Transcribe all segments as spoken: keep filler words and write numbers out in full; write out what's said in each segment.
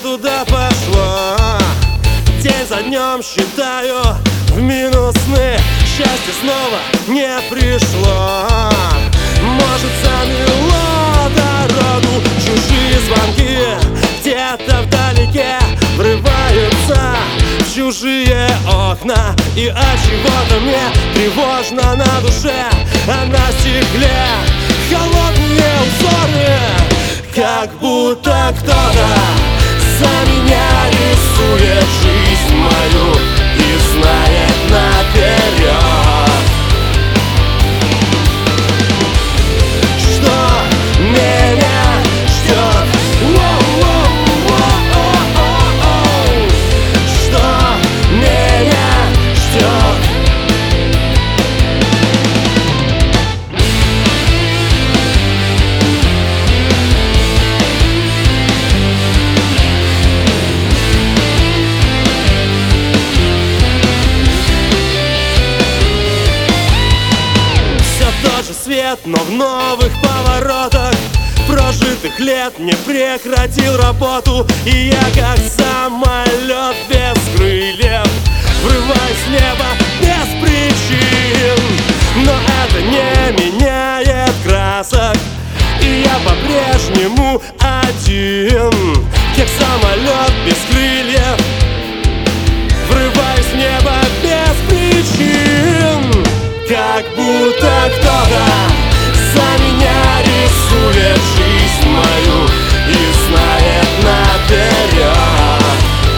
туда пошло. День за днем считаю в минусны, счастье снова не пришло. Может, замело дорогу чужие звонки, где-то вдалеке врываются в чужие окна. И от чего-то мне тревожно на душе, а на стекле холодные узоры, как будто кто-то за меня рисует жизнь мою и знает наперед, что меня ждет. Воу-воу-воу-воу-воу. Что меня ждет. Свет, но в новых поворотах прожитых лет не прекратил работу. И я как самолет без крыльев врываюсь в небо без причин. Но это не меняет красок, и я по-прежнему один, как самолет без крыльев врываюсь в небо без причин. Как будто кто-то за меня рисует жизнь мою и знает наперед,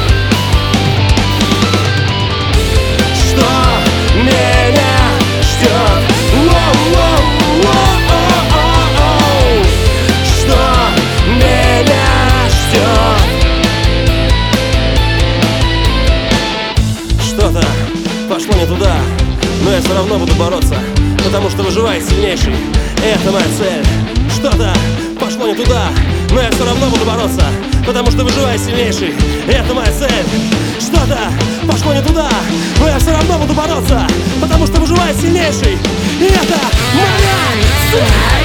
что меня ждет. Воу-воу-воу-воу-воу. Что меня ждет. Что-то пошло не туда, но я все равно буду бороться, потому что выживает сильнейший. Это моя цель. Что-то пошло не туда, но я все равно буду бороться, потому что выживает сильнейший. Это моя цель. Что-то пошло не туда, но я все равно буду бороться, потому что выживает сильнейший. И это моя цель.